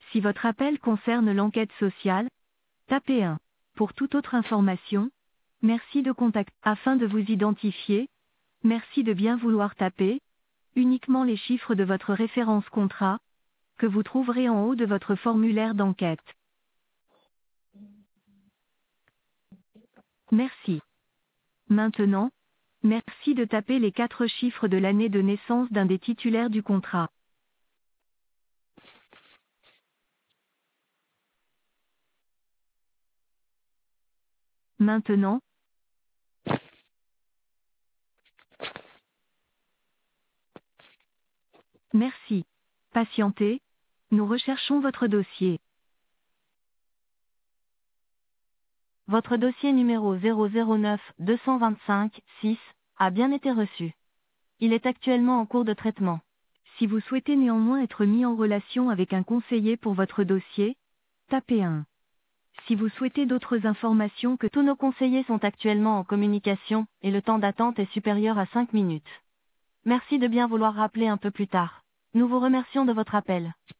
Si votre appel concerne l'enquête sociale, tapez 1. Pour toute autre information, merci de contacter. Afin de vous identifier, merci de bien vouloir taper uniquement les chiffres de votre référence contrat, que vous trouverez en haut de votre formulaire d'enquête. Merci. Maintenant, merci de taper les 4 chiffres de l'année de naissance d'un des titulaires du contrat. Maintenant, merci. Patientez, nous recherchons votre dossier. Votre dossier numéro 009-225-6 a bien été reçu. Il est actuellement en cours de traitement. Si vous souhaitez néanmoins être mis en relation avec un conseiller pour votre dossier, tapez 1. Si vous souhaitez d'autres informations que tous nos conseillers sont actuellement en communication, et le temps d'attente est supérieur à 5 minutes. Merci de bien vouloir rappeler un peu plus tard. Nous vous remercions de votre appel.